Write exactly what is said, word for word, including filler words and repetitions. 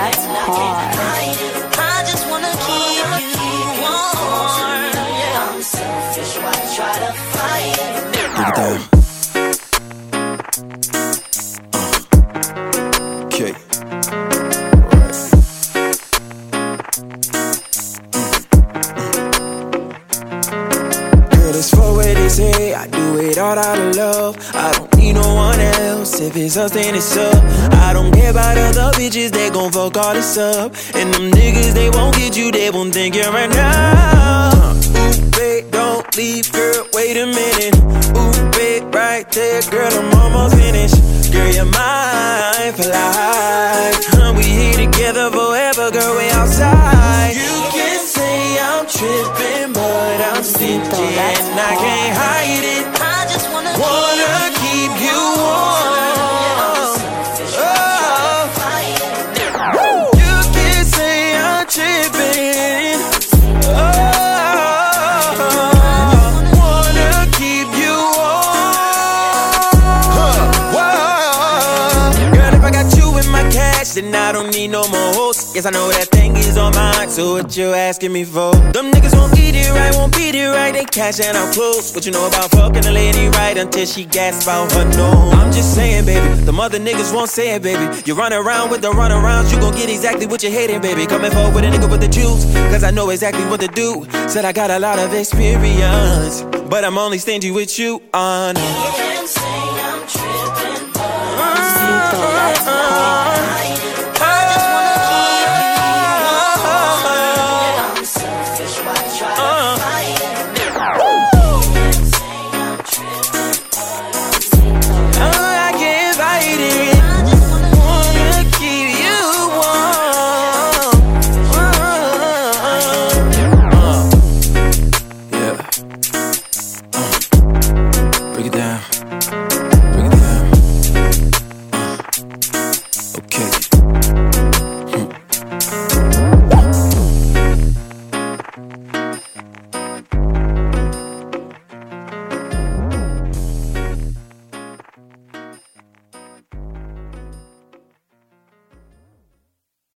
That's hard. I just wanna keep you warm. Yeah. I'm selfish, why try to fight it? Break it down. Uh. Okay. Right. Girl, it's for what they say. I do it all out of love. I don't need no one else. If it's us, then it's up. I don't care about other bitches. They gon' fuck all this up. And them niggas, they won't get you. They won't think you're enough. Ooh, babe, don't leave, girl. Wait a minute. Ooh, babe, right there, girl. I'm almost finished. Girl, you're mine for life. We here together forever, girl. We outside. You can say I'm tripping, but I'm stingy and I can't hide it. I just wanna, Wanna keep you warm. Oh, you can say I'm tripping. Oh, wanna keep you warm. Whoa. Girl, if I got you in my cash, then I don't need no more hosts. Yes, I know that thing is on mine, so what you asking me for? Them niggas won't eat it right, won't beat it right. They cash and I'm close. What you know about fucking a lady right until she gasp out her nose? I'm just saying, baby, the mother niggas won't say it, baby. You run around with the runarounds, you gon' get exactly what you hating, baby. Coming forward with a nigga with the juice, cause I know exactly what to do. Said I got a lot of experience, but I'm only stingy with you, on. Uh,